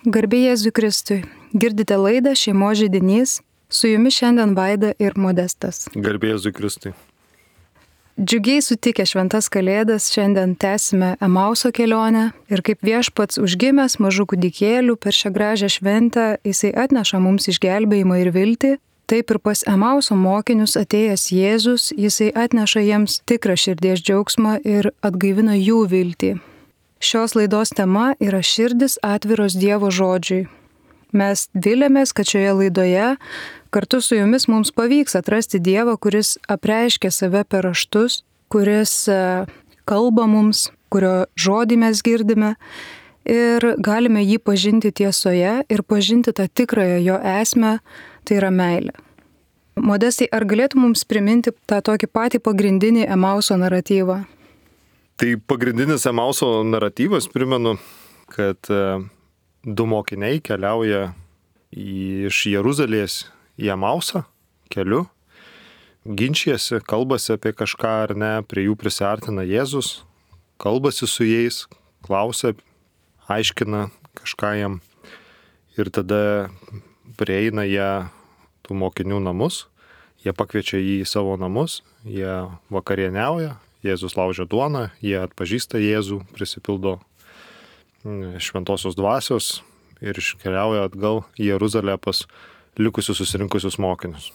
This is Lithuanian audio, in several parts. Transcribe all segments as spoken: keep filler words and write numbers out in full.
Garbė Jėzui Kristui. Girdite laidą Šeimos židinys. Su jumis šiandien Vaida ir Modestas. Garbė Jėzui Kristui. Džiugiai sutikę šventas kalėdas, šiandien tęsime Emauso kelionę ir kaip viešpats užgimęs mažų kūdikėlių per šią gražią šventę, jisai atneša mums išgelbėjimą ir viltį. Taip ir pas Emauso mokinius atėjęs Jėzus, jisai atneša jiems tikrą širdies džiaugsmą ir atgaivina jų viltį. Šios laidos tema yra širdis atviros Dievo žodžiui. Mes vilėmės, kad šioje laidoje kartu su jumis mums pavyks atrasti Dievą, kuris apreiškia save per raštus, kuris kalba mums, kurio žodį mes girdime ir galime jį pažinti tiesoje ir pažinti tą tikrąją jo esmę, tai yra meilė. Modestai, ar galėtum mums priminti tą tokį patį pagrindinį Emauso naratyvą? Tai pagrindinis Emauso naratyvas, primenu, kad du mokiniai keliauja iš Jeruzalės į Emausą keliu, ginčijasi, kalbasi apie kažką ar ne, prie jų prisiartina Jėzus, kalbasi su jais, klausia, aiškina kažką jam ir tada prieina jie tų mokinių namus, jie pakviečia jį į savo namus, jie vakarieniauja, Jėzus laužia duoną, jie atpažįsta Jėzų, prisipildo šventosios dvasios ir iškeliauja atgal į Jeruzalę pas likusius susirinkusius mokinius.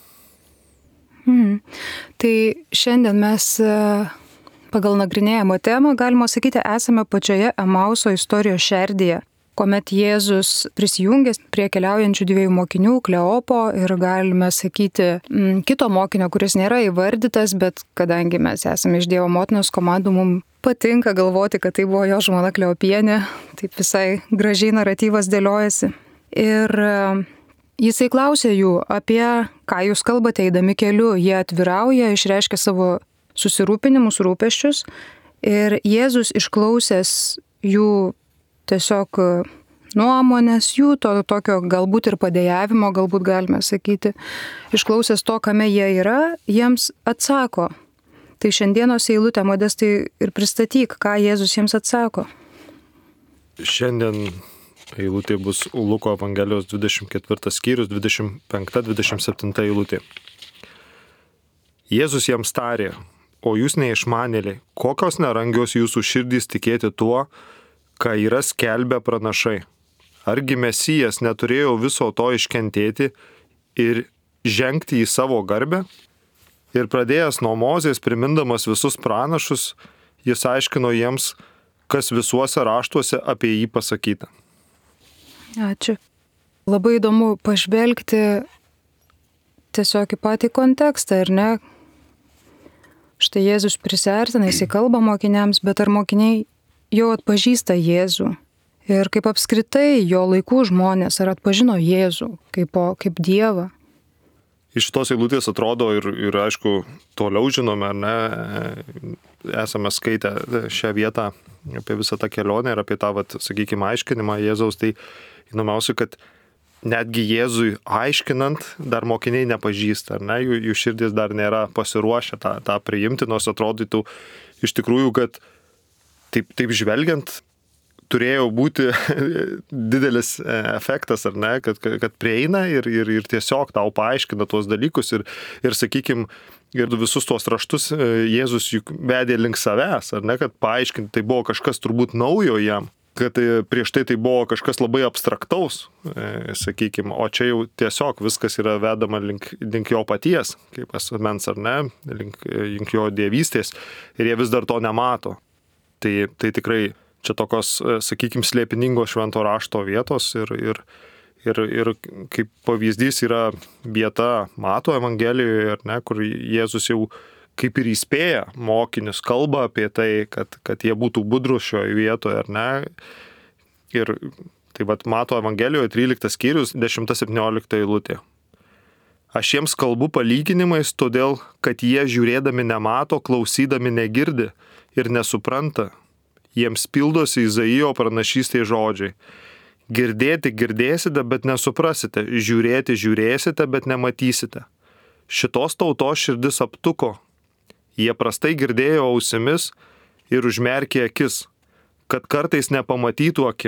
Hmm. Tai šiandien mes pagal nagrinėjimo temą, galima sakyti, esame pačioje Emauso istorijos šerdyje, kuomet Jėzus prisijungęs prie keliaujančių dviejų mokinių, Kleopo ir galime sakyti kito mokinio, kuris nėra įvardytas, bet kadangi mes esame iš Dievo motinos komandų, mums patinka galvoti, kad tai buvo jo žmona Kleopienė, taip visai gražiai naratyvas dėliojasi. Ir jisai klausė jų apie ką jūs kalbate eidami keliu, jie atvirauja, išreiškia savo susirūpinimus, rūpesčius ir Jėzus išklausęs jų tiesiog nuomonės, jų to tokio galbūt ir padėjavimo, galbūt galime sakyti, išklausęs to, kame jie yra, jiems atsako. Tai šiandienos eilutę, Modestai, ir pristatyk, ką Jėzus jiems atsako. Šiandien eilutė bus Luko Evangelijos dvidešimt ketvirtas skyrius, dvidešimt penkta dvidešimt septinta eilutė. Jėzus jiems tarė, o jūs neišmanėliai, kokios nerangios jūsų širdys tikėti tuo, ką yra skelbę pranašai. Argi Mesijas neturėjo viso to iškentėti ir žengti į savo garbę? Ir pradėjęs nuo Mozės, primindamas visus pranašus, jis aiškino jiems, kas visuose raštuose apie jį pasakyta. Ačiū. Labai įdomu pažvelgti tiesiog į patį kontekstą, ar ne? Štai Jėzus prisiartina, jis kalba mokiniams, bet ar mokiniai jau atpažįsta Jėzų ir kaip apskritai jo laikų žmonės ar atpažino Jėzų kaip, kaip Dievą. Iš šitos eilutės atrodo ir, ir aišku, toliau žinome, ar ne, esame skaitę šią vietą apie visą tą kelionę ir apie tą, vat, sakykime, aiškinimą Jėzaus, tai įdomiausia, kad netgi Jėzui aiškinant dar mokiniai nepažįsta, ar ne, jų, jų širdis dar nėra pasiruošę tą, tą priimti, nors atrodytų iš tikrųjų, kad Taip, taip žvelgiant, turėjo būti didelis efektas, ar ne, kad, kad prieina ir, ir, ir tiesiog tau paaiškina tuos dalykus ir, ir sakykime, ir visus tuos raštus Jėzus juk vedė link savęs, ar ne, kad paaiškinti, tai buvo kažkas turbūt naujo jam, kad prieš tai tai buvo kažkas labai abstraktaus, sakykime, o čia jau tiesiog viskas yra vedama link, link jo paties, kaip asmens, ar ne, link, link jo dievystės ir jie vis dar to nemato. Tai, tai tikrai čia tokios, sakykime, slėpiningos švento rašto vietos ir, ir, ir, ir kaip pavyzdys yra vieta Mato Evangelijoje, ar ne, kur Jėzus jau kaip ir įspėja mokinius, kalba apie tai, kad, kad jie būtų budrūs šioje vietoje, ar ne. Ir tai vat Mato Evangelijoje tryliktas skyrius, dešimta septyniolikta eilutė. Aš jiems kalbu palyginimais, todėl, kad jie žiūrėdami nemato, klausydami negirdi ir nesupranta. Jiems pildosi Izaijo pranašystės žodžiai. Girdėti girdėsite, bet nesuprasite. Žiūrėti žiūrėsite, bet nematysite. Šitos tautos širdis aptuko. Jie prastai girdėjo ausimis ir užmerkė akis, kad kartais nepamatytų akimis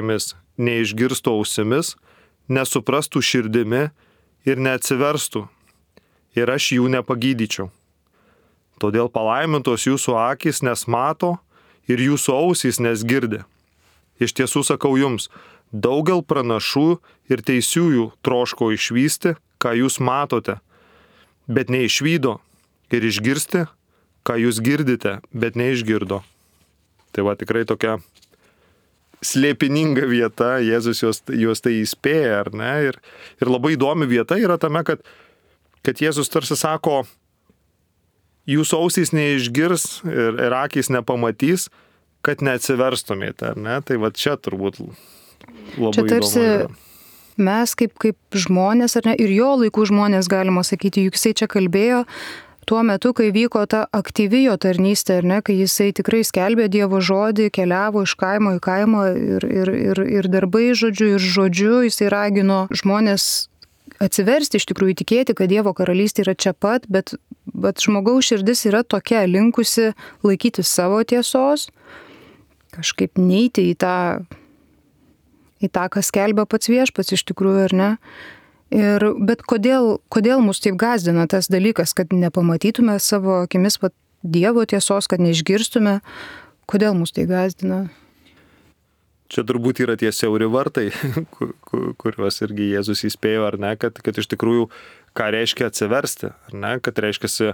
neišgirstų ausimis, nesuprastų širdimi ir neatsiverstų, ir aš jų nepagydyčiau. Todėl palaimintos jūsų akys, nes mato, ir jūsų ausys, nes girdi. Iš tiesų sakau jums, daugel pranašų ir teisiųjų troško išvysti, ką jūs matote, bet neišvydo, ir išgirsti, ką jūs girdite, bet neišgirdo. Tai va tikrai tokia slėpininga vieta, Jėzus juos, juos tai įspėja, ar ne? Ir, ir labai įdomi vieta yra tame, kad, kad Jėzus tarsi sako, jūsų ausys neišgirs ir, ir akys nepamatys, kad neatsiverstumėte, ar ne? Tai va čia turbūt labai čia tarsi įdomu. Mes kaip, kaip žmonės, ar ne, ir jo laikų žmonės, galima sakyti, juk jisai čia kalbėjo tuo metu, kai vyko ta aktyvi jo tarnystė, ar ne, kai jisai tikrai skelbė Dievo žodį, keliavo iš kaimo į kaimą ir, ir, ir, ir darbai žodžiu, ir žodžiu, jisai ragino žmonės atsiversti, iš tikrųjų tikėti, kad Dievo karalystė yra čia pat, bet, bet žmogaus širdis yra tokia linkusi laikyti savo tiesos, kažkaip neiti į tą, į tą, kas skelbia pats viešpats iš tikrųjų, ar ne? Ir, bet kodėl, kodėl mus taip gazdina tas dalykas, kad nepamatytume savo akimis pat Dievo tiesos, kad neišgirstume, kodėl mus tai gazdina? Čia turbūt yra tie siauri vartai, kuriuos irgi Jėzus įspėjo, ar ne, kad, kad iš tikrųjų, ką reiškia atsiversti, ar ne, kad reiškia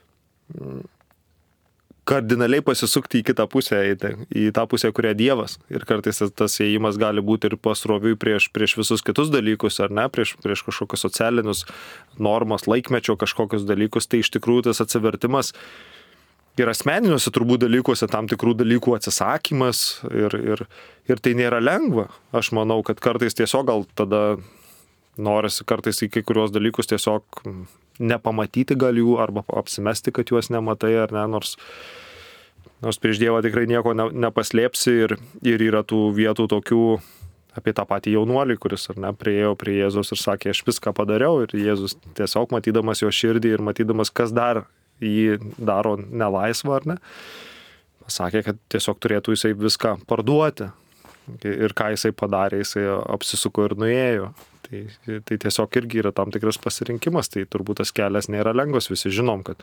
kardinaliai pasisukti į kitą pusę, į, tą, į tą pusę, kurią Dievas. Ir kartais tas ėjimas gali būti ir pasroviui prieš, prieš visus kitus dalykus, ar ne, prieš, prieš kažkokius socialinius normas, laikmečio kažkokius dalykus. Tai iš tikrųjų tas atsivertimas ir asmeniniuose turbūt dalykuose tam tikrų dalykų atsisakymas ir, ir, ir tai nėra lengva. Aš manau, kad kartais tiesiog gal tada norisi kartais į kai kurios dalykus tiesiog nepamatyti gal jų arba apsimesti, kad juos nematai, ar ne, nors, nors prieš Dievą tikrai nieko ne, nepaslėpsi ir, ir yra tų vietų tokių apie tą patį jaunuolį, kuris, ar ne, prieėjo prie Jėzus ir sakė, aš viską padariau ir Jėzus tiesiog matydamas jo širdį ir matydamas, kas dar jį daro nelaisvą, ar ne, pasakė, kad tiesiog turėtų jisai viską parduoti ir ką jisai padarė, jisai apsisuko ir nuėjo. Tai, tai tiesiog irgi yra tam tikras pasirinkimas, tai turbūt tas kelias nėra lengvas, visi žinom, kad...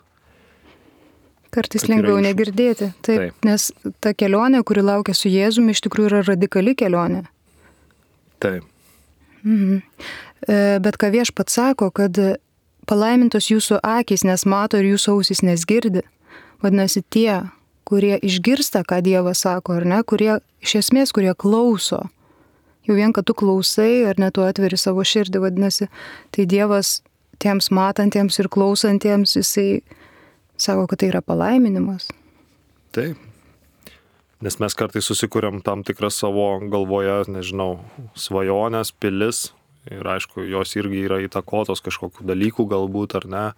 Kartais lengviau iš... negirdėti, taip, taip, nes ta kelionė, kuri laukia su Jėzumi, iš tikrųjų yra radikali kelionė. Taip. Mhm. Bet ką viešpats sako, kad palaimintos jūsų akys, nes mato, ir jūsų ausys, nes girdi. Vadinasi, tie, kurie išgirsta, ką Dievas sako, ar ne, kurie iš esmės, kurie klauso. Jau vien, kad tu klausai, ar ne, tu atveri savo širdį, vadinasi, tai Dievas tiems matantiems ir klausantiems, jisai sako, kad tai yra palaiminimas. Taip. Nes mes kartais susikuriam tam tikras savo galvoje, nežinau, svajonės, pilis. Ir aišku, jos irgi yra įtakotos kažkokių dalykų galbūt, ar ne,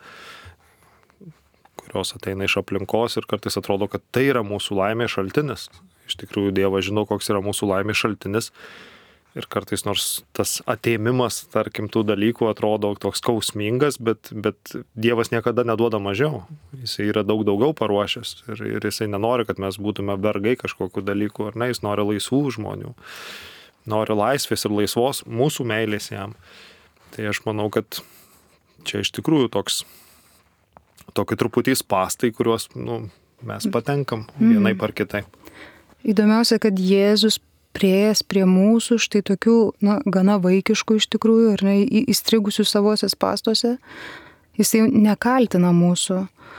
kurios ateina iš aplinkos ir kartais atrodo, kad tai yra mūsų laimės šaltinis. Iš tikrųjų, Dievas žino, koks yra mūsų laimės šaltinis. Ir kartais nors tas atėmimas, tarkim, tų dalykų atrodo toks skausmingas, bet, bet Dievas niekada neduoda mažiau. Jisai yra daug daugiau paruošęs ir, ir jisai nenori, kad mes būtume vergai kažkokių dalykų, ar ne, jis nori laisvų žmonių. Nori laisvės ir laisvos mūsų meilės jam. Tai aš manau, kad čia iš tikrųjų toks, tokie truputį spastai, kuriuos nu, mes patenkam vienaip ar kitaip. Įdomiausia, kad Jėzus prieėjęs prie mūsų štai tokių, na, gana vaikiškų iš tikrųjų, ar ne, įstrigusių savose spąstuose, jisai nekaltina mūsų.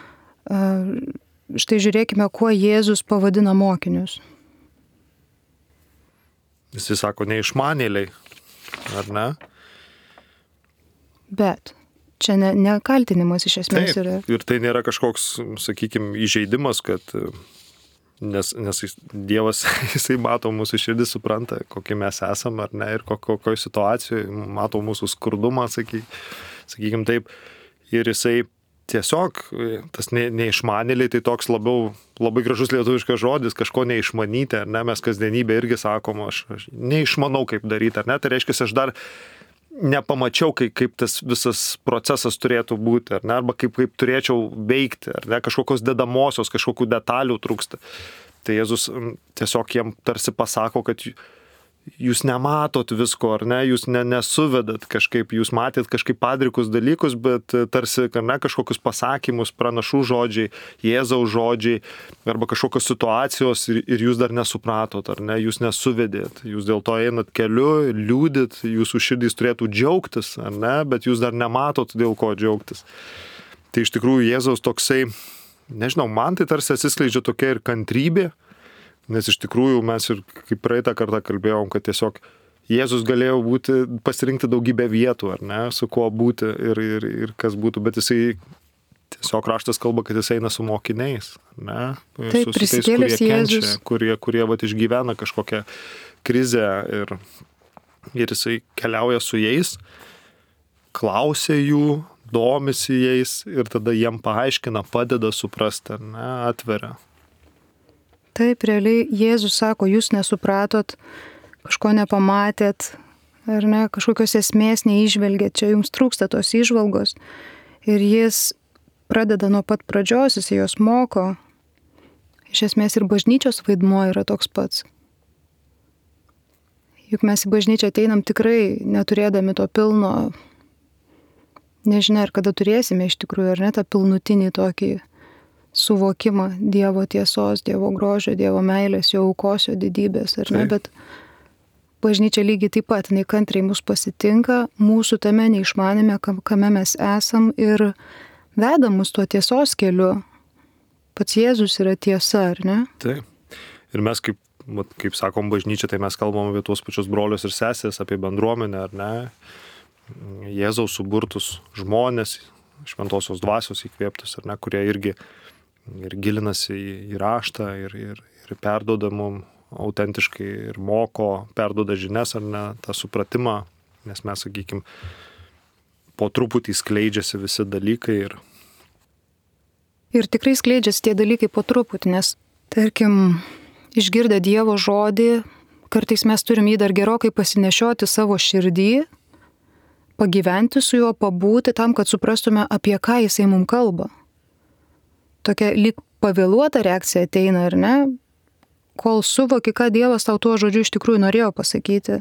Štai žiūrėkime, kuo Jėzus pavadina mokinius. Jisai sako, neišmanėliai, ar ne? Bet čia ne, ne kaltinimas iš esmės Taip, yra. Ir tai nėra kažkoks, sakykime, įžeidimas, kad... Nes, nes Dievas, jisai mato mūsų širdį, supranta, kokie mes esame, ar ne, ir kokioje situacijoje, mato mūsų skurdumą, saky, sakykim taip. Ir jisai tiesiog, tas ne, neišmanėliai, tai toks labiau, labai gražus lietuviškas žodis, kažko neišmanyti, ar ne, mes kasdienybė irgi sakom, aš, aš neišmanau, kaip daryti, ar ne, tai reiškia, aš dar nepamačiau, kaip, kaip tas visas procesas turėtų būti, ar ne, arba kaip, kaip turėčiau veikti, ar ne, kažkokios dedamosios, kažkokių detalių trūksta. Tai Jėzus tiesiog jiem tarsi pasako, kad jūs nematot visko, ar ne, jūs ne, nesuvedat kažkaip, jūs matėt kažkaip padrikus dalykus, bet tarsi, ar ne, kažkokius pasakymus, pranašų žodžiai, Jėzaus žodžiai, arba kažkokios situacijos ir, ir jūs dar nesupratot, ar ne, jūs nesuvedėt, jūs dėl to einat keliu, liūdit, jūsų širdys turėtų džiaugtis, ar ne, bet jūs dar nematot dėl ko džiaugtis. Tai iš tikrųjų Jėzaus toksai, nežinau, man tai tarsi atsiskleidžia tokia ir kantrybė, nes iš tikrųjų mes ir kaip praeitą kartą kalbėjom, kad tiesiog Jėzus galėjo būti, pasirinkti daugybę vietų, ar ne, su kuo būti ir, ir, ir kas būtų, bet jisai tiesiog raštas kalba, kad jis eina su mokiniais, ne, Taip, su, su tais, kurie Jėzus. kenčia, kurie, kurie vat, išgyvena kažkokią krizę ir, ir jisai keliauja su jais, klausia jų, domisi jais ir tada jiem paaiškina, padeda suprasti, ar ne, atveria. Taip, realiai Jėzus sako, jūs nesupratot, kažko nepamatėt, ar ne, kažkokios esmės neižvelgėt, čia jums trūksta tos įžvalgos. Ir jis pradeda nuo pat pradžios, jis jos moko. Iš esmės ir bažnyčios vaidmuo yra toks pats. Juk mes į bažnyčią ateinam tikrai neturėdami to pilno, nežinia, ar kada turėsime iš tikrųjų, ar ne, tą pilnutinį tokį suvokimą Dievo tiesos, Dievo grožio, Dievo meilės, jo aukos, jo didybės, ar ne, bet bažnyčia lygiai taip pat, jinai kantriai mus pasitinka, mūsų tame neišmanime, kame mes esam ir veda mus tuo tiesos keliu. Pats Jėzus yra tiesa, ar ne? Taip. Ir mes, kaip, kaip sakom, bažnyčia, tai mes kalbam apie tuos pačius brolius ir sesės, apie bendruomenę, ar ne? Jėzaus suburtus žmonės, šventosios dvasios įkvėptus, ar ne, kurie irgi ir gilinasi į, į raštą ir, ir, ir perduoda mum autentiškai ir moko, perduoda žinias ar ne, tą supratimą, nes mes, sakykime, po truputį skleidžiasi visi dalykai. Ir, ir tikrai skleidžiasi tie dalykai po truputį, nes, tarkim, išgirdę Dievo žodį, kartais mes turim jį dar gerokai pasinešioti savo širdį, pagyventi su juo, pabūti tam, kad suprastume, apie ką jisai mums kalba. Tokia lyg pavėluota reakcija ateina, ar ne, kol suvoki, ką Dievas tau tuo žodžiu iš tikrųjų norėjo pasakyti.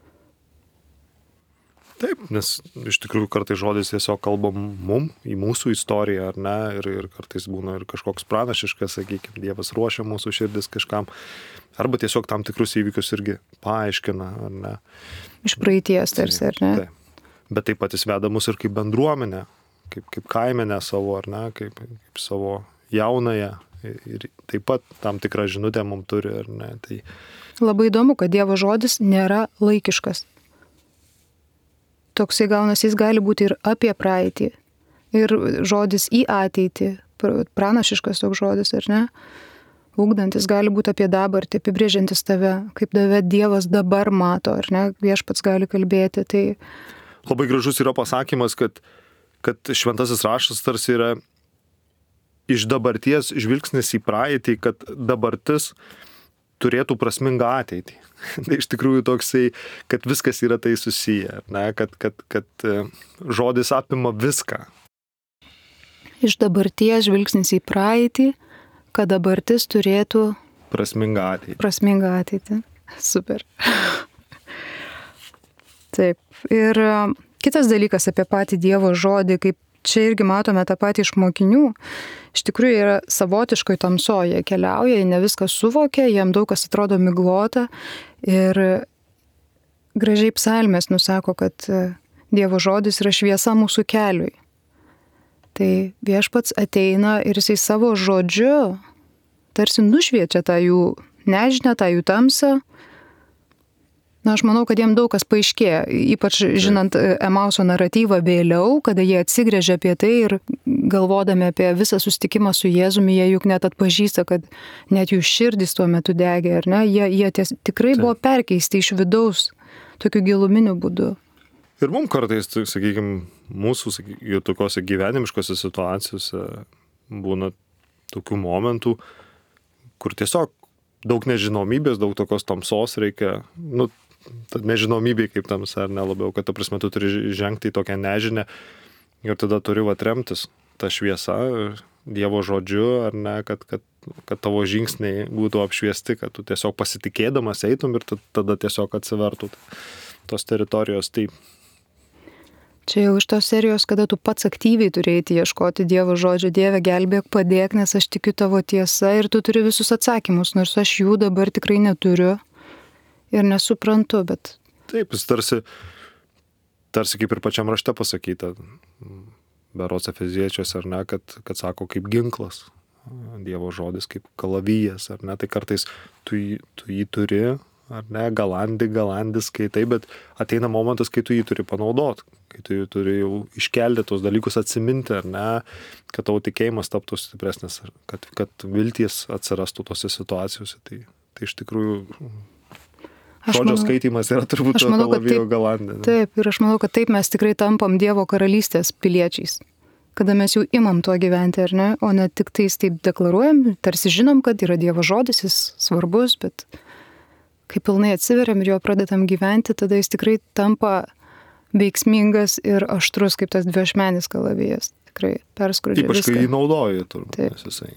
Taip, nes iš tikrųjų kartais žodis tiesiog kalba mum, į mūsų istoriją, ar ne, ir, ir kartais būna ir kažkoks pranašiškas, sakykime, Dievas ruošia mūsų širdis kažkam, arba tiesiog tam tikrus įvykius irgi paaiškina, ar ne. Iš praeities tarsi, ar ne? Taip. Bet taip pat jis veda mus ir kaip bendruomenę, kaip, kaip kaimenę savo, ar ne, kaip, kaip savo jaunąją. Ir taip pat tam tikrą žinutę mums turi, ar ne. Tai... Labai įdomu, kad Dievo žodis nėra laikiškas. Toksai gaunasi, jis gali būti ir apie praeitį, ir žodis į ateitį, pranašiškas toks žodis, ar ne. Ugdantis gali būti apie dabartį, apibrėžiantis tave, kaip tave Dievas dabar mato, ar ne, viešpats gali kalbėti. Tai... Labai gražus yra pasakymas, kad, kad šventasis raštas tarsi yra iš dabarties žvilgsnis į praeitį, kad dabartis turėtų prasmingą ateitį. Tai iš tikrųjų toksai, kad viskas yra tai susiję, ne? Kad, kad, kad žodis apima viską. Iš dabarties žvilgsnis į praeitį, kad dabartis turėtų prasmingą ateitį. Prasmingą ateitį. Super. Taip. Ir kitas dalykas apie patį Dievo žodį, kaip čia irgi matome tą patį iš mokinių, iš tikrųjų yra savotiškoj tamsoje, keliauja, jie ne viską suvokia, jiem daug kas atrodo miglota ir gražiai psalmės nusako, kad Dievo žodis yra šviesa mūsų keliui. Tai viešpats ateina ir jisai savo žodžiu tarsi nušviečia tą jų nežinią, tą jų tamsą. Na, aš manau, kad jiem daug kas paaiškėja, ypač žinant Emauso naratyvą vėliau, kada jie atsigręžia apie tai ir galvodami apie visą susitikimą su Jėzumi, jie juk net atpažįsta, kad net jų širdis tuo metu degė, ar ne? Jie, jie ties, tikrai buvo perkeisti iš vidaus, tokiu giluminiu būdu. Ir mums kartais, sakykime, mūsų sakykime, tokiose gyvenimiškose situacijose būna tokių momentų, kur tiesiog daug nežinomybės, daug tokios tamsos reikia, nu, nežinomybė kaip tamsa, ar ne labiau, kad ta prasme tu turi žengti į tokią nežinę ir tada turi atremtis tą šviesą, Dievo žodžiu, ar ne, kad, kad kad tavo žingsniai būtų apšviesti, kad tu tiesiog pasitikėdamas eitum ir tada tiesiog atsivertų tos teritorijos. Tai čia jau iš tos serijos, kada tu pats aktyviai turėjai ieškoti Dievo žodžio, Dieve, gelbėk, padėk, nes aš tikiu tavo tiesa ir tu turi visus atsakymus, nors aš jų dabar tikrai neturiu ir nesuprantu, bet... Taip, jis tarsi, tarsi kaip ir pačiam rašte pasakyta, berods Efeziečiuose, ar ne, kad, kad sako kaip ginklas, Dievo žodis kaip kalavijas, ar ne, tai kartais tu jį, tu jį turi, ar ne, galandi, galandis skaitai, bet ateina momentas, kai tu jį turi panaudoti, kai tu jį turi jau iškelti tos dalykus, atsiminti, ar ne, kad tavo tikėjimas taptų stipresnis, kad, kad vilties atsirastų tose situacijose. Tai, tai iš tikrųjų žodžio skaitymas yra turbūt to kalavijo galandė. Taip, ir aš manau, kad taip mes tikrai tampam Dievo karalystės piliečiais, kada mes jau imam tuo gyventi, ar ne, o ne tik tais taip deklaruojam, tarsi žinom, kad yra Dievo žodis, jis svarbus, bet kai pilnai atsiveriam ir jo pradedam gyventi, tada jis tikrai tampa veiksmingas ir aštrus, kaip tas dviašmenis kalavijas. Tikrai perskrudžia viską. Ypač kai jį naudoji, turbūt. Taip. Jisai.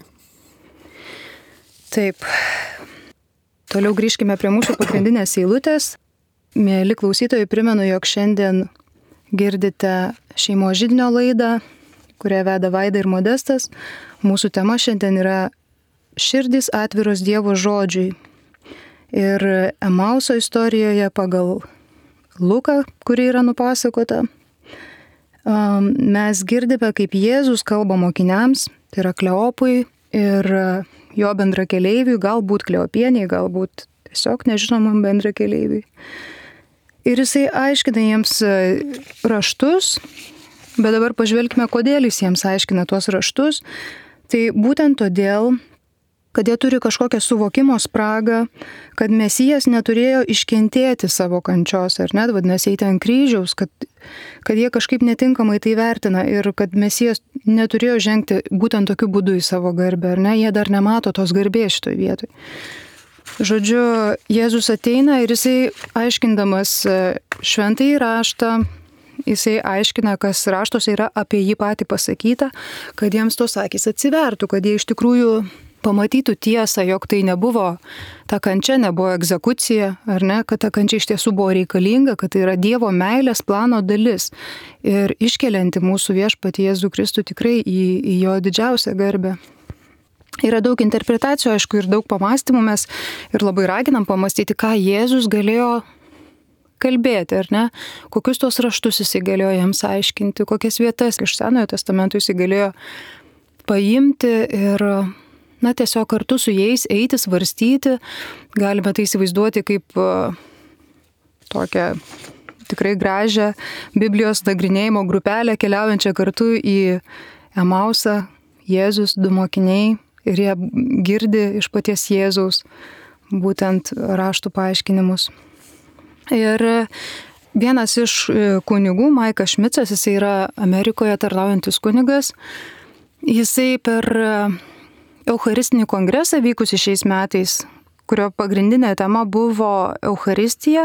Taip. Toliau grįžkime prie mūsų pagrindinės eilutės. Mėly klausytojai, primenu, jog šiandien girdite šeimos židinio laidą, kurią veda Vaida ir Modestas. Mūsų tema šiandien yra širdys atviros Dievo žodžiui. Ir Emauso istorijoje pagal Luką, kuri yra nupasakota, mes girdime, kaip Jėzus kalba mokiniams, tai yra Kleopui ir jo bendrakeleiviui, galbūt Kleopieniai, galbūt tiesiog nežinomam bendrakeleiviui. Ir jisai aiškina jiems raštus, bet dabar pažvelkime, kodėl jis jiems aiškina tuos raštus. Tai būtent todėl, kad jie turi kažkokią suvokimo spragą, kad Mesijas neturėjo iškentėti savo kančios, ar net vadinasi eiti ant kryžiaus, kad, kad jie kažkaip netinkamai tai vertina ir kad Mesijas neturėjo žengti būtent tokiu būdu į savo garbę, ar ne, jie dar nemato tos garbės šitoj vietoj. Žodžiu, Jėzus ateina ir jisai aiškindamas šventąjį raštą, jisai aiškina, kas raštuose yra apie jį patį pasakyta, kad jiems tos akys atsivertų, kad jie iš tikrųjų pamatytų tiesą, jog tai nebuvo, ta kančia nebuvo egzekucija, ar ne, kad ta kančia iš tiesų buvo reikalinga, kad tai yra Dievo meilės plano dalis ir iškelianti mūsų viešpatį Jėzų Kristų tikrai į, į jo didžiausią garbę. Yra daug interpretacijų, aišku, ir daug pamastymų, mes ir labai raginam pamastyti, ką Jėzus galėjo kalbėti, ar ne, kokius tos raštus jisai galėjo jiems aiškinti, kokias vietas iš Senojo testamento jisai galėjo paimti ir na, tiesiog kartu su jais eiti, svarstyti. Galime tai įsivaizduoti kaip uh, tokią tikrai gražią Biblijos nagrinėjimo grupelę keliaujančią kartu į Emausą, Jėzus, du mokiniai, ir jie girdi iš paties Jėzaus būtent raštų paaiškinimus. Ir vienas iš kunigų, Maikas Šmicas, jisai yra Amerikoje tarnaujantis kunigas, jisai per Eucharistinį kongresą vykusi šiais metais, kurio pagrindinė tema buvo Eucharistija,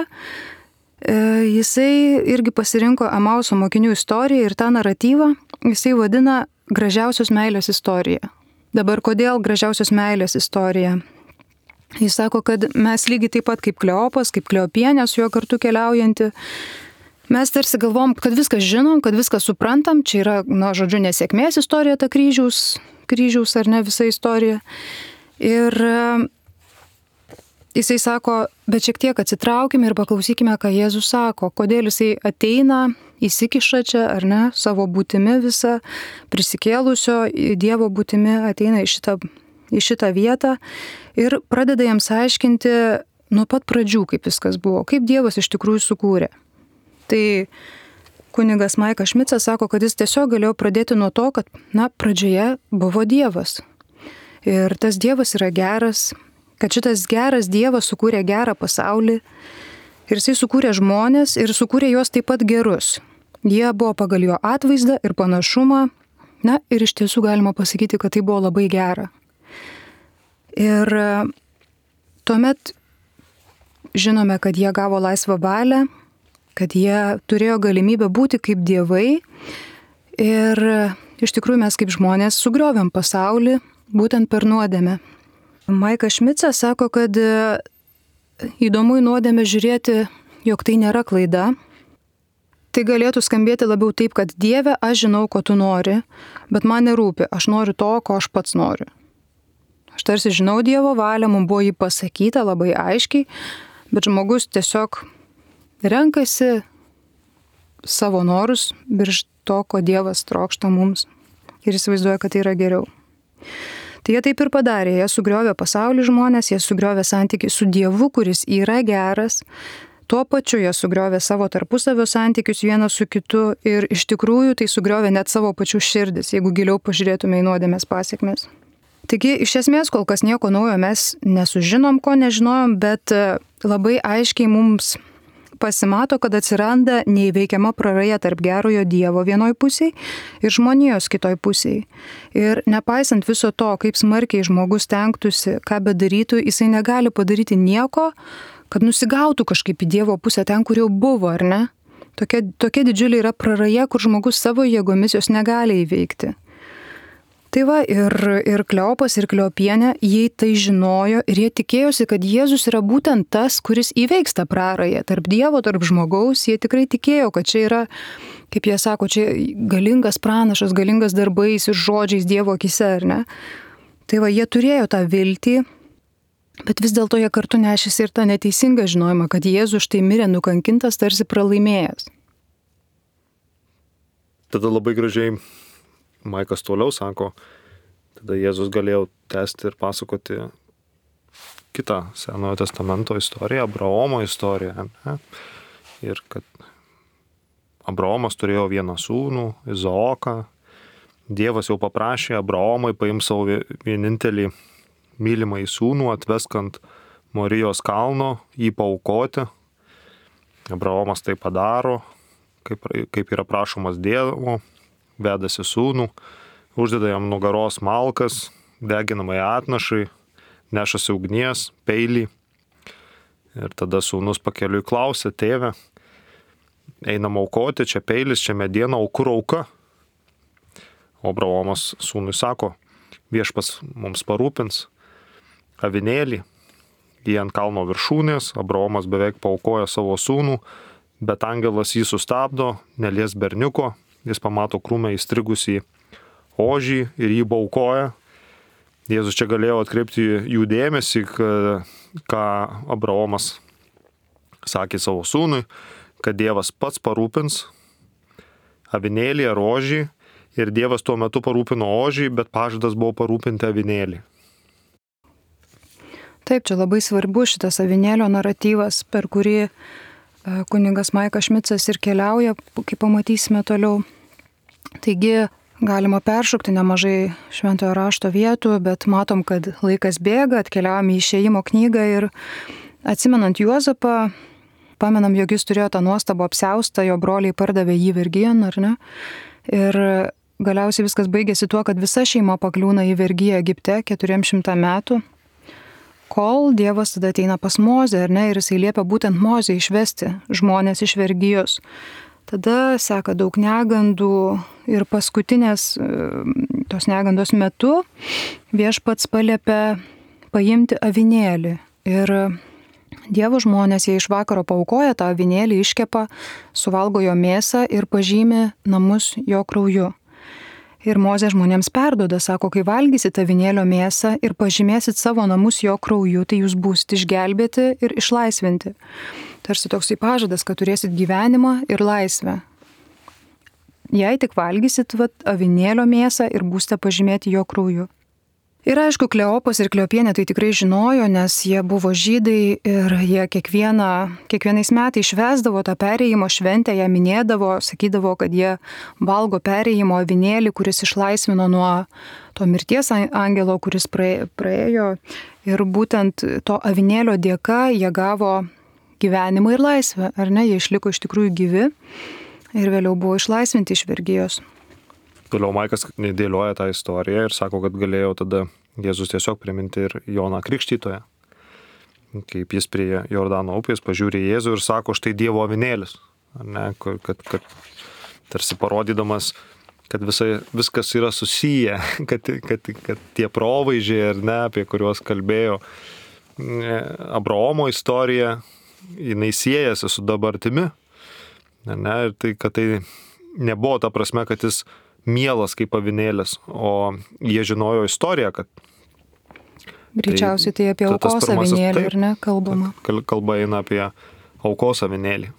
jisai irgi pasirinko Emauso mokinių istoriją ir tą naratyvą jisai vadina gražiausios meilės istorija. Dabar kodėl gražiausios meilės istorija? Jis sako, kad mes lygiai taip pat kaip Kleopas, kaip Kleopienė su juo kartu keliaujanti, mes tarsi galvom, kad viską žinom, kad viską suprantam, čia yra, na, žodžiu, nesėkmės istorija, ta kryžiaus, kryžiaus ar ne visa istorija. Ir jisai sako, bet šiek tiek atsitraukime ir paklausykime, ką Jėzus sako, kodėl jisai ateina, įsikiša čia, ar ne, savo būtimi visą, prisikėlusio Dievo būtimi ateina į šitą, į šitą vietą ir pradeda jiems aiškinti nuo pat pradžių, kaip viskas buvo, kaip Dievas iš tikrųjų sukūrė. Tai kunigas Maikas Šmicas sako, kad jis tiesiog galėjo pradėti nuo to, kad, na, pradžioje buvo Dievas. Ir tas Dievas yra geras, kad šitas geras Dievas sukūrė gerą pasaulį ir jisai sukūrė žmonės ir sukūrė juos taip pat gerus. Jie buvo pagal jo atvaizdą ir panašumą, na, ir iš tiesų galima pasakyti, kad tai buvo labai gera. Ir tuomet žinome, kad jie gavo laisvą valią, kad jie turėjo galimybę būti kaip dievai ir iš tikrųjų mes kaip žmonės sugriovėm pasaulį, būtent per nuodėmę. Maikas Šmicas sako, kad įdomu į nuodėmę žiūrėti, jog tai nėra klaida. Tai galėtų skambėti labiau taip, kad Dieve, aš žinau, ko tu nori, bet man nerūpi, aš noriu to, ko aš pats noriu. Aš tarsi žinau Dievo valią, mums buvo jį pasakyta labai aiškiai, bet žmogus tiesiog renkasi savo norus virš to, ko Dievas trokšta mums ir įsivaizduoja, kad tai yra geriau. Tai jie taip ir padarė, jie sugriovė pasaulį žmonės, jie sugriovė santykį su Dievu, kuris yra geras, tuo pačiu jie sugriovė savo tarpusavio santykius vienas su kitu ir iš tikrųjų tai sugriovė net savo pačių širdis, jeigu giliau pažiūrėtume į nuodėmės pasiekmes. Taigi, iš esmės, kol kas nieko naujo mes nesužinom, ko nežinojom, bet labai aiškiai mums pasimato, kad atsiranda neįveikiama praraja tarp gerojo Dievo vienoj pusėj ir žmonijos kitoj pusėj. Ir nepaisant viso to, kaip smarkiai žmogus tenktųsi, ką bedarytų, jisai negali padaryti nieko, kad nusigautų kažkaip į Dievo pusę ten, kur jau buvo, ar ne? Tokia, tokia didžiulė yra praraja, kur žmogus savo jėgomis jos negali įveikti. Tai va, ir, ir Kleopas, ir Kleopienė, jie tai žinojo ir jie tikėjosi, kad Jėzus yra būtent tas, kuris įveiks tą prarają tarp Dievo, tarp žmogaus. Jie tikrai tikėjo, kad čia yra, kaip jie sako, čia galingas pranašas, galingas darbais ir žodžiais Dievo akise, ar ne? Tai va, jie turėjo tą viltį, bet vis dėlto jie kartu nešėsi ir tą neteisingą žinojimą, kad Jėzus štai mirė nukankintas, tarsi pralaimėjęs. Tada labai gražiai Maikas toliau sako, tada Jėzus galėjo tęsti ir pasakoti kitą Senojo testamento istoriją, Abraomo istoriją. Ne? Ir kad Abraomas turėjo vieną sūnų, Izaoką. Dievas jau paprašė Abraomai paimti savo vienintelį mylimąjį sūnų, atvesk ant Morijos kalno, jį paaukoti. Abraomas tai padaro, kaip, kaip yra prašomas Dievo. Vedasi sūnų, uždeda jam nugaros malkas, deginamai atnašai, nešasi ugnies, peilį. Ir tada sūnus pakeliui klausė, tėve, einam aukoti, čia peilis, čia mediena, o kur auka? O Abraomas sūnui sako, viešpas mums parūpins avinėlį. Jį ant kalno viršūnės, Abraomas beveik paaukoja savo sūnų, bet angelas jį sustabdo, nelies berniuko. Jis pamato krūmę įstrigusį ožį ir jį baukoja. Jėzus čia galėjo atkreipti jų dėmesį, ką Abraomas sakė savo sūnui, kad Dievas pats parūpins avinėlį ar ožį ir Dievas tuo metu parūpino ožį, bet pažadas buvo parūpinti avinėlį. Taip, čia labai svarbu šitas avinėlio naratyvas, per kurį kunigas Maikas Šmicas ir keliauja, kaip pamatysime toliau. Taigi galima peršokti nemažai šventojo rašto vietų, bet matom, kad laikas bėga, atkeliavom į Išėjimo knygą ir atsimenant Juozapą, pamenam, jog jis turėjo tą nuostabą apsiaustą, jo broliai pardavė jį vergijon, ar ne? Ir galiausiai viskas baigėsi tuo, kad visa šeima pakliūna į vergiją Egipte keturiem šimtam metų. Kol Dievas tada ateina pas Mozę, ar ne, ir jisai liepia būtent Mozę išvesti žmonės iš vergijos. Tada seka daug negandų ir paskutinės tos negandos metu viešpats paliepia paimti avinėlį. Ir Dievo žmonės jie iš vakaro paaukoja tą avinėlį, iškepa, suvalgo jo mėsą ir pažymi namus jo krauju. Ir Mozė žmonėms perduoda, sako, kai valgysit avinėlio mėsą ir pažymėsit savo namus jo krauju, tai jūs būsit išgelbėti ir išlaisvinti. Tarsi toksai pažadas, kad turėsit gyvenimą ir laisvę. Jei tik valgysit vat, avinėlio mėsą ir būsite pažymėti jo krauju. Ir aišku, Kleopas ir Kleopienė tai tikrai žinojo, nes jie buvo žydai ir jie kiekvieną, kiekvienais metais švęsdavo tą perėjimo šventę, ją minėdavo, sakydavo, kad jie valgo perėjimo avinėlį, kuris išlaisvino nuo to mirties angelo, kuris praėjo. Ir būtent to avinėlio dėka jie gavo gyvenimą ir laisvę, ar ne? Jie išliko iš tikrųjų gyvi ir vėliau buvo išlaisvinti iš vergijos. Toliau Maikas dėlioja tą istoriją ir sako, kad galėjo tada Jėzus tiesiog priminti ir Joną Krikštytoją. Kaip jis prie Jordano upės pažiūrė Jėzų ir sako, štai Dievo avinėlis. Ne, kad, kad tarsi parodydamas, kad visai, viskas yra susiję, kad, kad, kad tie provaizdžiai, ar ne, apie kuriuos kalbėjo Abraomo istorija, jinai siejasi su dabartimi. Ne, ir tai, kad tai nebuvo ta prasme, kad jis mielas kaip avinėlis, o jie žinojo istoriją, kad greičiausiai tai apie aukos avinėlį, ar ne, kalbama. Kalba eina apie aukos avinėlį.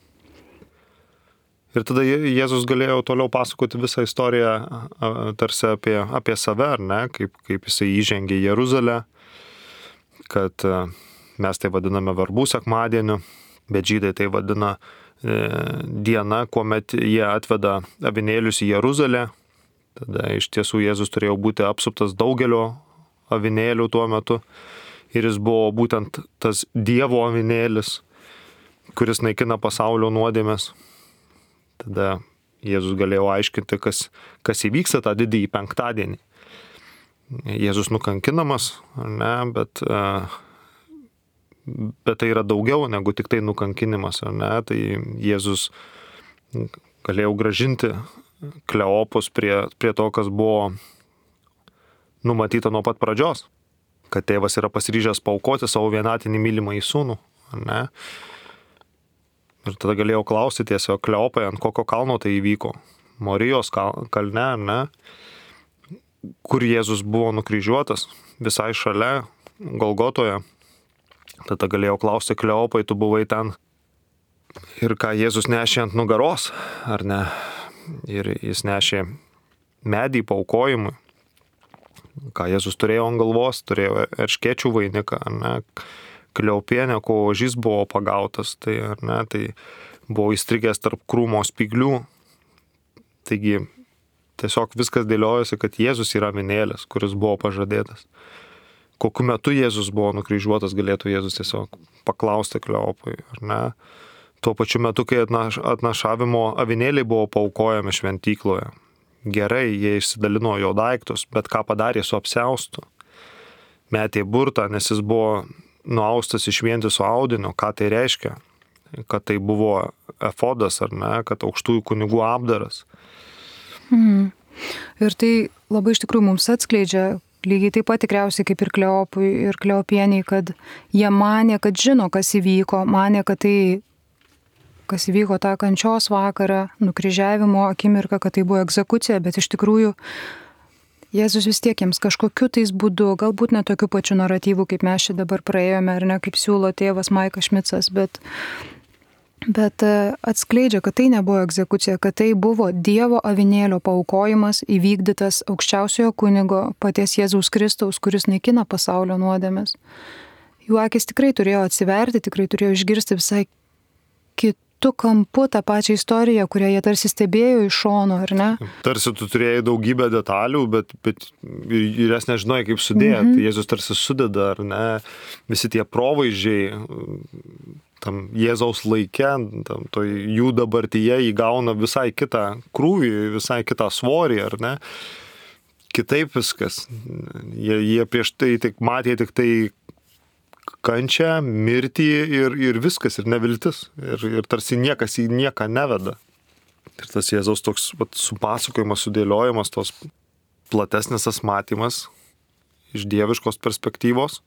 Ir tada Jėzus galėjo toliau pasakoti visą istoriją tarsi apie, apie save, ar ne, kaip, kaip jisai įžengė į Jeruzalę, kad mes tai vadiname verbų sekmadieniu, bet žydai tai vadina diena, kuomet jie atveda avinėlius į Jeruzalę. Tada iš tiesų Jėzus turėjo būti apsuptas daugelio avinėlių tuo metu ir jis buvo būtent tas Dievo avinėlis, kuris naikina pasaulio nuodėmes. Tada Jėzus galėjo aiškinti, kas, kas įvyksta tą didįjį penktadienį. Jėzus nukankinamas, ne, bet, bet tai yra daugiau negu tik tai nukankinimas. Ne, tai Jėzus galėjo grąžinti Kleopus prie, prie to, kas buvo numatyta nuo pat pradžios. Kad tėvas yra pasiryžęs paaukoti savo vienatinį mylimąjį sūnų. Ne. Ir tada galėjau klausyti tiesiog Kleopai, ant kokio kalno tai įvyko. Morijos kalne, ne? Kur Jėzus buvo nukryžiuotas, visai šalia Golgotoje. Tada galėjau klausti Kleopai, tu buvai ten. Ir ką Jėzus nešė ant nugaros, ar ne? Ir jis nešė medį paaukojimui. Ką Jėzus turėjo ant galvos, turėjo erškėčių vainiką, ar ne? Kleopienė, ko ožys buvo pagautas, tai, ar ne, tai buvo įstrigęs tarp krūmo spyglių. Taigi tiesiog viskas dėliojasi, kad Jėzus yra avinėlis, kuris buvo pažadėtas. Kokiu metu Jėzus buvo nukryžiuotas, galėtų Jėzus tiesiog paklausti Kleopai, ar ne. Tuo pačiu metu, kai atnaš, atnašavimo avinėliai buvo paaukojami šventykloje. Gerai, jie išsidalino jo daiktus, bet ką padarė su apsiaustu? Metė burtą, nes jis buvo nuaustas iš vientiso audinio. Ką tai reiškia? Kad tai buvo efodas, ar ne? Kad aukštųjų kunigų apdaras. Mhm. Ir tai labai iš tikrųjų mums atskleidžia, lygiai taip pat tikriausiai kaip ir Kleopui ir Kleopieniai, kad jie manė, kad žino, kas įvyko, manė, kad tai, kas įvyko tą kančios vakarą, nukryžiavimo akimirką, kad tai buvo egzekucija, bet iš tikrųjų Jėzus vis tiek jiems kažkokiu tais būdu, galbūt ne tokiu pačiu naratyvu, kaip mes čia dabar praėjome, ar ne, kaip siūlo tėvas Maikas Šmicas, bet, bet atskleidžia, kad tai nebuvo egzekucija, kad tai buvo Dievo avinėlio paaukojimas įvykdytas aukščiausiojo kunigo paties Jėzaus Kristaus, kuris naikina pasaulio nuodėmes. Jų akis tikrai turėjo atsiverti, tikrai turėjo išgirsti visai kitų tu kampu tą pačią istoriją, kurią jie tarsi stebėjo iš šono, ar ne? Tarsi tu turėjai daugybę detalių, bet, bet ir jas nežinojai, kaip sudėti. Mm-hmm. Tai Jėzus tarsi sudeda, ar ne? Visi tie provaizdžiai tam Jėzaus laike, tam, to jų dabartyje įgauna visai kitą krūvį, visai kitą svorį, ar ne? Kitaip viskas. Jie, jie prieš tai tik matė tik tai kančią, mirtį ir, ir viskas, ir neviltis. Ir, ir tarsi niekas į nieką neveda. Ir tas Jėzaus toks vat, supasakojimas, sudėliojimas, tos platesnis tas matymas iš dieviškos perspektyvos,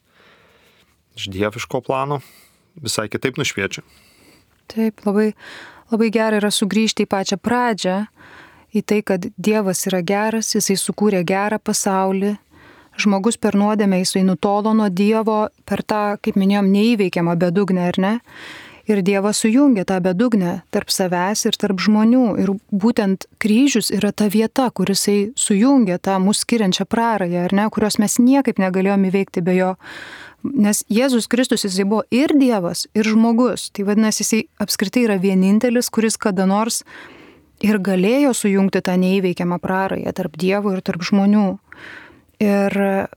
iš dieviško plano, visai kitaip nušviečia. Taip, labai, labai gera yra sugrįžti į pačią pradžią, į tai, kad Dievas yra geras, jisai sukūrė gerą pasaulį. Žmogus per nuodėmę jisai nutolo nuo Dievo per tą, kaip minėjom, neįveikiamą bedugnę, ar ne? Ir Dievas sujungia tą bedugnę tarp savęs ir tarp žmonių. Ir būtent kryžius yra ta vieta, kur jisai sujungia tą mūsų skiriančią prarają, ar ne? Kurios mes niekaip negalėjom įveikti be jo. Nes Jėzus Kristus jisai buvo ir Dievas, ir žmogus. Tai vadinasi, jisai apskritai yra vienintelis, kuris kada nors ir galėjo sujungti tą neįveikiamą prarają tarp Dievo ir tarp žmonių. Ir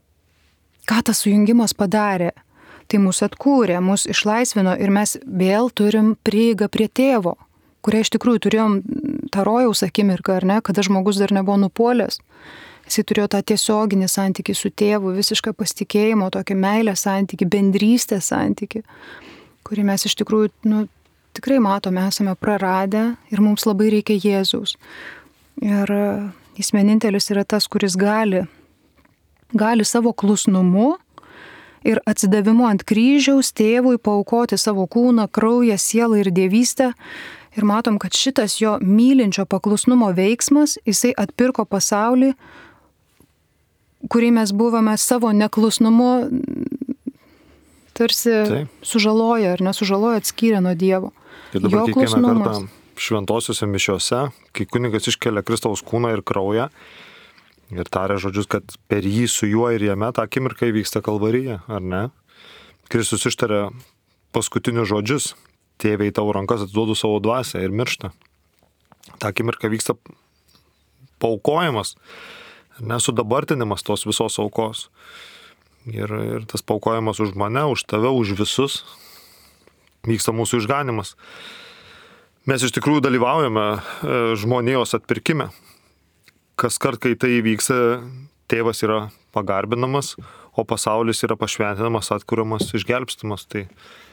ką tas sujungimas padarė? Tai mūsų atkūrė, mūsų išlaisvino ir mes vėl turim prieigą prie tėvo, kurią iš tikrųjų turėjom tą rojaus akimirką, ar ne, kada žmogus dar nebuvo nupuolęs. Jis turėjo tą tiesioginį santykį su tėvu, visišką pasitikėjimo, tokį meilę santykį, bendrystę santykį, kurį mes iš tikrųjų, nu, tikrai matome, esame praradę ir mums labai reikia Jėzaus. Ir jis vienintelis yra tas, kuris gali, gali savo klusnumu ir atsidavimu ant kryžiaus tėvui paaukoti savo kūną, kraują, sielą ir dievystę. Ir matom, kad šitas jo mylinčio paklusnumo veiksmas, jisai atpirko pasaulį, kurį mes buvome savo neklusnumu tarsi Taip. sužaloja ar nesužaloja atskyrę nuo Dievo. Ir dabar jo kiekvieną kartą šventosiuose mišiuose, kai kunigas iškelia Kristaus kūną ir kraują ir taria žodžius, kad per jį su juo ir jame tą akimirką įvyksta kalvarija, ar ne? Kristus ištaria paskutinius žodžius: tėve, į tavo rankas atiduodu savo dvasią ir miršta. Ta akimirka vyksta paaukojimas, nesudabartinimas tos visos aukos. Ir, ir tas paaukojimas už mane, už tave, už visus vyksta mūsų išganimas. Mes iš tikrųjų dalyvaujame žmonijos atpirkime. Kas kart, kai tai vyksta, tėvas yra pagarbinamas, o pasaulis yra pašventinamas, atkuriamas, išgelbstimas. Tai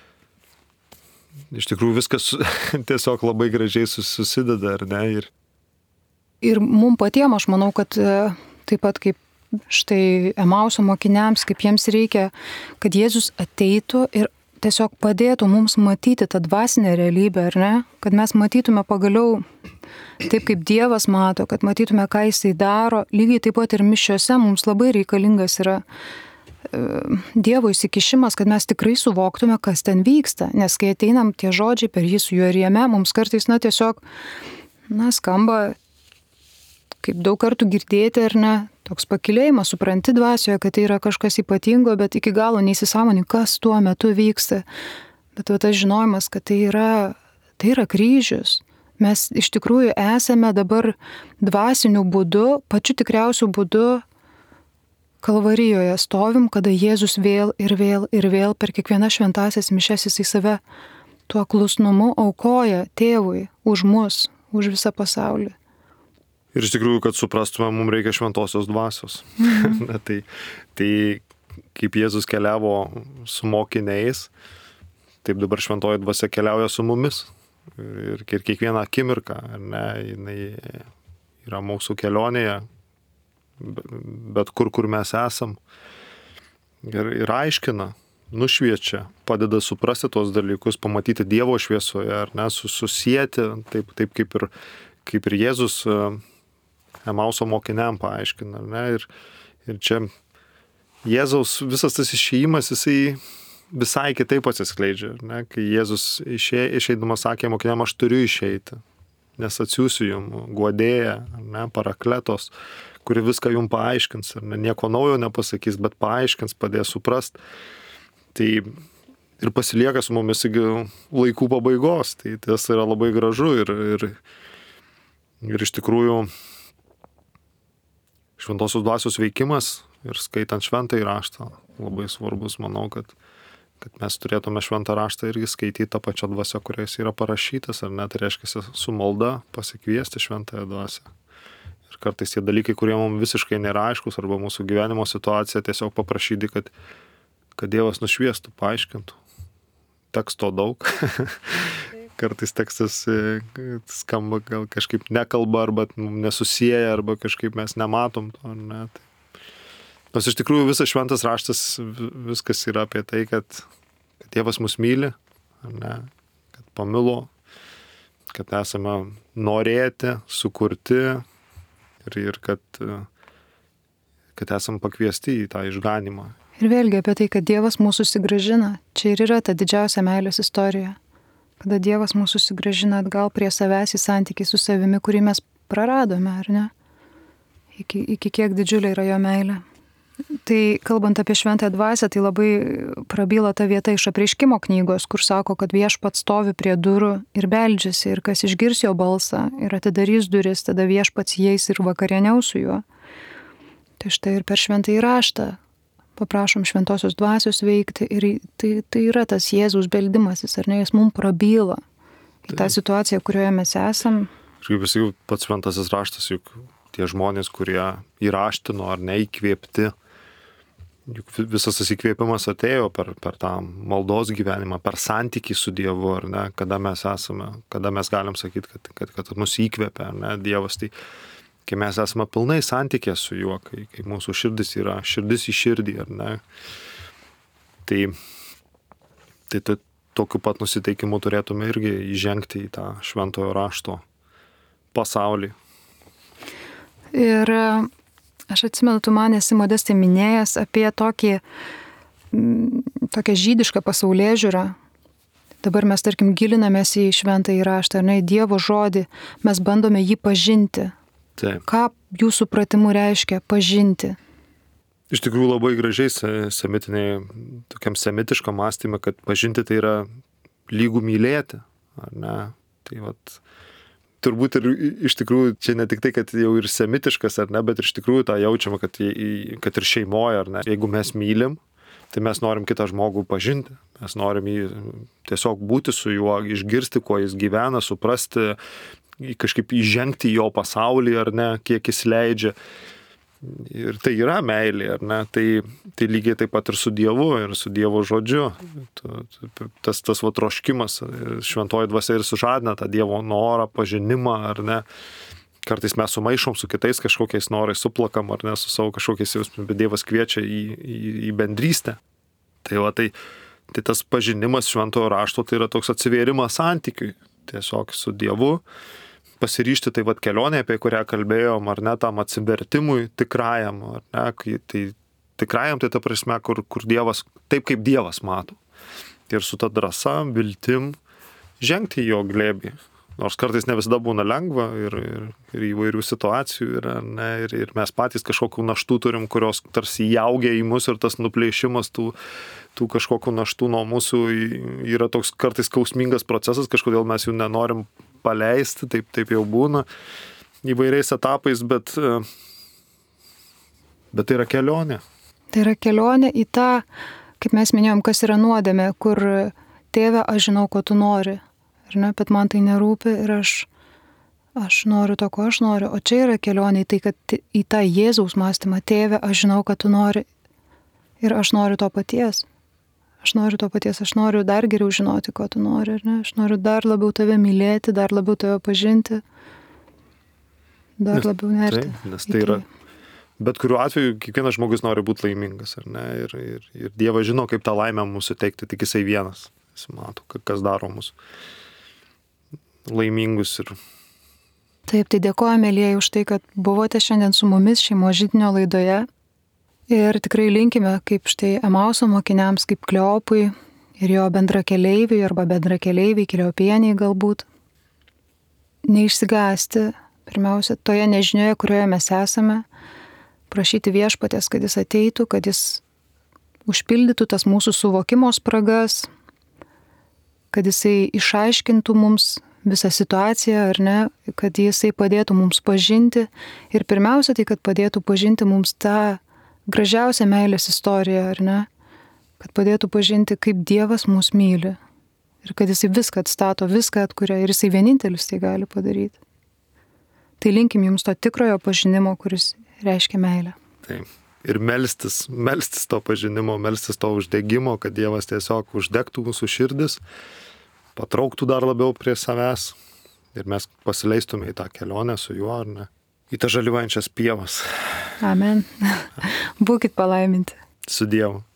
iš tikrųjų viskas tiesiog labai gražiai susideda, ar ne? Ir, ir mums patiems, aš manau, kad taip pat kaip štai Emauso mokiniams, kaip jiems reikia, kad Jėzus ateitų ir tiesiog padėtų mums matyti tą dvasinę realybę, ar ne? Kad mes matytume pagaliau taip, kaip Dievas mato, kad matytume, ką Jisai daro. Lygiai taip pat ir mišiuose mums labai reikalingas yra Dievo įsikišimas, kad mes tikrai suvoktume, kas ten vyksta. Nes kai ateinam tie žodžiai per jį su juo ir jame, mums kartais, na, tiesiog, na, skamba kaip daug kartų girdėti, ar ne, toks pakilėjimas, supranti dvasioje, kad tai yra kažkas ypatingo, bet iki galo neįsisąmonini, kas tuo metu vyksta. Bet va tas žinojimas, kad tai yra, tai yra kryžius. Mes iš tikrųjų esame dabar dvasiniu būdu, pačiu tikriausiu būdu Kalvarijoje stovim, kada Jėzus vėl ir vėl ir vėl per kiekvienas šventąsias mišias Jisai save tuo klusnumu aukoja tėvui už mus, už visą pasaulį. Ir iš tikrųjų, kad suprastume, mums reikia šventosios dvasios. Mhm. tai, tai kaip Jėzus keliavo su mokiniais, taip dabar šventoji dvasia keliauja su mumis. Ir, ir kiekvieną akimirką, ar ne, jinai yra mūsų kelionėje, bet kur, kur mes esam. Ir, ir aiškina, nušviečia, padeda suprasti tos dalykus, pamatyti Dievo šviesoje, ar ne, susisieti, taip, taip kaip, ir, kaip ir Jėzus Emauso mokiniam paaiškina, ar ne. Ir, ir čia Jėzaus visas tas išėjimas, jisai visai kitaip atsiskleidžia, ar ne. Kai Jėzus išė, išeidamas sakė mokiniam, aš turiu išeiti, nes atsiųsiu jums guodėją, ar ne, parakletos, kuri viską jums paaiškins, ar ne, nieko naujo nepasakys, bet paaiškins, padės suprast. Tai ir pasilieka su mumis iki laikų pabaigos, tai tas yra labai gražu ir, ir, ir iš tikrųjų šventosios dvasios veikimas ir skaitant šventąjį raštą labai svarbus, manau, kad, kad mes turėtume šventą raštą irgi skaityti tą pačią dvasią, kuriais yra parašytas, ar net reiškia su malda pasikviesti šventąją dvasią. Ir kartais tie dalykai, kurie mums visiškai nėra aiškus, arba mūsų gyvenimo situacija, tiesiog paprašyti, kad, kad Dievas nušviestų, paaiškintų. Teksto daug. Kartais tekstas skamba gal kažkaip nekalba, arba nesusieja, arba kažkaip mes nematom to, ar ne. Nors iš tikrųjų visas šventas raštas, viskas yra apie tai, kad, kad Dievas mus myli, ar ne, kad pamilo, kad esame norėti, sukurti, Ir, ir kad, kad esam pakviesti į tą išganimą. Ir vėlgi apie tai, kad Dievas mūsų susigrąžina. Čia ir yra ta didžiausia meilės istorija. Kada Dievas mūsų susigrąžina atgal prie savęs į santykį su savimi, kurį mes praradome, ar ne? Iki, iki kiek didžiulė yra jo meilė. Tai kalbant apie šventąją dvasią, tai labai prabyla ta vieta iš Apreiškimo knygos, kur sako, kad Viešpats stovi prie durų ir beldžiasi, ir kas išgirs jo balsą ir atidarys duris, tada Viešpats įeis ir vakarieniaus su juo. Tai štai ir per šventąjį raštą paprašom šventosios dvasios veikti ir tai, tai yra tas Jėzaus beldimasis, ar ne, jis mums prabyla į tą situaciją, kurioje mes esam. Ir kaip esi pats šventasis raštas, juk tie žmonės, kurie įraštino ar neįkvėpti, juk visas tas įkvėpimas atėjo per, per tą maldos gyvenimą, per santykį su Dievu, ar ne, kada mes esame, kada mes galim sakyti, kad, kad, kad mus įkvėpia, ar ne, Dievas, tai kai mes esame pilnai santykė su juo, kai, kai mūsų širdis yra širdis į širdį, ar ne, tai, tai, tai tokiu pat nusiteikimu turėtume irgi įžengti į tą šventojo rašto pasaulį. Ir aš atsimenu, tu man esi Modestai minėjęs apie tokį, tokią žydišką pasaulėžiūrą. Dabar mes, tarkim, gilinamės į šventąjį raštą, ar ne, į Dievo žodį, mes bandome jį pažinti. Taip. Ką jūsų pratimu reiškia pažinti? Iš tikrųjų labai gražiai semitiniai, tokiam semitiškam mąstymui, kad pažinti tai yra lygų mylėti, ar ne? Tai vat, turbūt ir iš tikrųjų čia ne tik tai, kad jau ir semitiškas, ar ne, bet iš tikrųjų tą jaučiama, kad, kad ir šeimoje, ar ne, jeigu mes mylim, tai mes norim kitą žmogų pažinti, mes norim jį tiesiog būti su juo, išgirsti, kuo jis gyvena, suprasti, kažkaip įžengti į jo pasaulį, ar ne, kiek jis leidžia. Ir tai yra meilė, ar ne, tai, tai lygiai taip pat ir su Dievu, ir su Dievo žodžiu. Tas, tas va troškimas, šventoji dvasia ir sužadina tą Dievo norą, pažinimą, ar ne. Kartais mes sumaišom su kitais kažkokiais norais, suplakam, ar ne, su savo kažkokiais jausmais, bet Dievas kviečia į, į, į bendrystę. Tai va, tai, tai tas pažinimas šventojo rašto, tai yra toks atsivėrimas santykiui, tiesiog su Dievu. Pasiryšti tai vat kelionė, apie kurią kalbėjom, ar ne, tam atsivertimui tikrajam, ar ne, kai, tai tikrajam tai ta prasme, kur, kur Dievas, taip kaip Dievas mato. Ir su ta drąsa, viltim žengti į jo glėbį. Nors kartais ne visada būna lengva ir, ir, ir įvairių situacijų yra, ne, ir, ir mes patys kažkokių naštų turim, kurios tarsi įaugia į mus ir tas nuplėšimas tų, tų kažkokių naštų nuo mūsų yra toks kartais skausmingas procesas, kažkodėl mes jų nenorim paleisti, taip, taip jau būna įvairiais etapais, bet, bet tai yra kelionė. Tai yra kelionė į tą, kaip mes minėjom, kas yra nuodėmė, kur tėve, aš žinau, ko tu nori, ar ne, bet man tai nerūpi ir aš, aš noriu to, ko aš noriu. O čia yra kelionė į tai, kad į tą Jėzaus mąstymą, tėve, aš žinau, kad tu nori ir aš noriu to paties. Aš noriu to paties, aš noriu dar geriau žinoti, ko tu nori, ar ne? Aš noriu dar labiau tave mylėti, dar labiau tave pažinti, dar nes, labiau nerti. Tai, nes tai yra, bet kuriuo atveju kiekvienas žmogus nori būti laimingas, ar ne? Ir, ir, ir Dievas žino, kaip tą laimę mūsų teikti, tik jisai vienas. Jis mato, kas daro mus laimingus. Ir... Taip, tai dėkojame, mielieji, už tai, kad buvote šiandien su mumis šeimos židinio laidoje. Ir tikrai linkime, kaip štai Emauso mokiniams, kaip Kleopui ir jo bendrakeleiviui arba bendrakeleiviai, Kleopieniai galbūt, neišsigąsti, pirmiausia, toje nežinioje, kurioje mes esame, prašyti viešpaties, kad jis ateitų, kad jis užpildytų tas mūsų suvokimo spragas, kad jisai išaiškintų mums visą situaciją, ar ne, kad jisai padėtų mums pažinti ir pirmiausia tai, kad padėtų pažinti mums tą gražiausia meilės istorija, ar ne? Kad padėtų pažinti, kaip Dievas mus myli. Ir kad jisai viską atstato, viską atkuria ir jisai vienintelis tai gali padaryti. Tai linkim jums to tikrojo pažinimo, kuris reiškia meilę. Taip. Ir melstis, melstis to pažinimo, melstis to uždegimo, kad Dievas tiesiog uždegtų mūsų širdis, patrauktų dar labiau prie savęs ir mes pasileistume į tą kelionę su juo, ar ne? Į tą žaliuojančias pievas. Amen. Būkit palaiminti. Su Dievu.